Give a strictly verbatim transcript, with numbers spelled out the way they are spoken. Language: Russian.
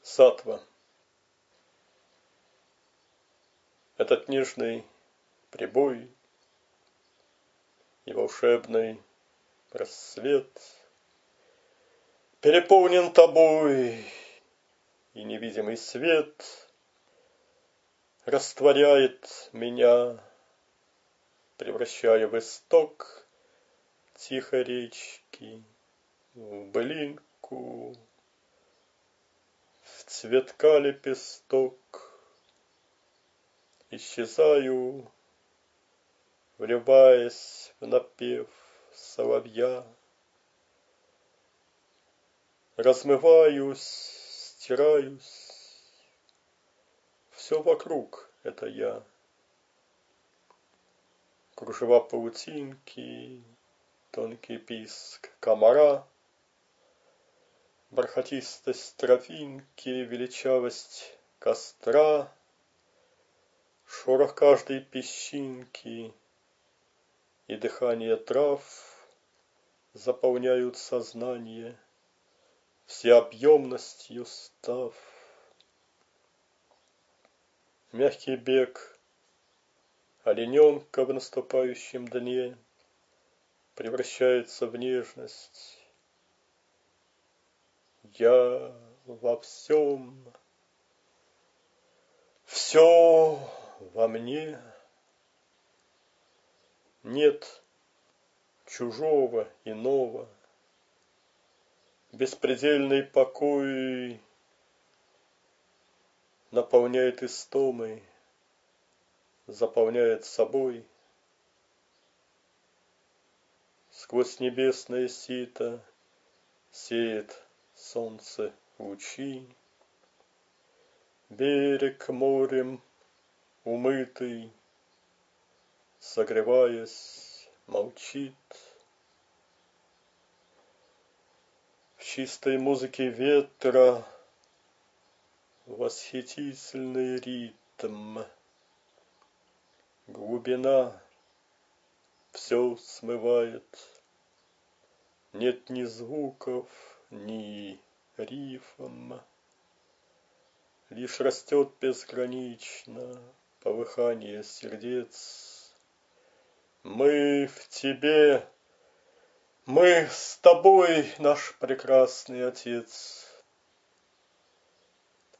Сатва. Этот нежный прибой и волшебный рассвет переполнен тобой, и невидимый свет растворяет меня, превращая в исток тихой речки, в былинку, в цветка лепесток. Исчезаю, вливаясь в напев соловья. Размываюсь, стираюсь, все вокруг — это я. Кружева паутинки, тонкий писк комара, бархатистость травинки, величавость костра, шорох каждой песчинки и дыхание трав заполняют сознание, всеобъемностью став. Мягкий бег олененка в наступающем дне превращается в нежность. Я во всем, все во мне. Нет чужого, иного. Беспредельный покой наполняет истомой, заполняет собой. Сквозь небесное сито сеет солнце лучи. Берег морем умытый, согреваясь, молчит. В чистой музыке ветра восхитительный ритм. Глубина все смывает. Нет ни звуков, ни рифм. Лишь растет безгранично полыхание сердец. Мы в тебе, мы с тобой, наш прекрасный Отец.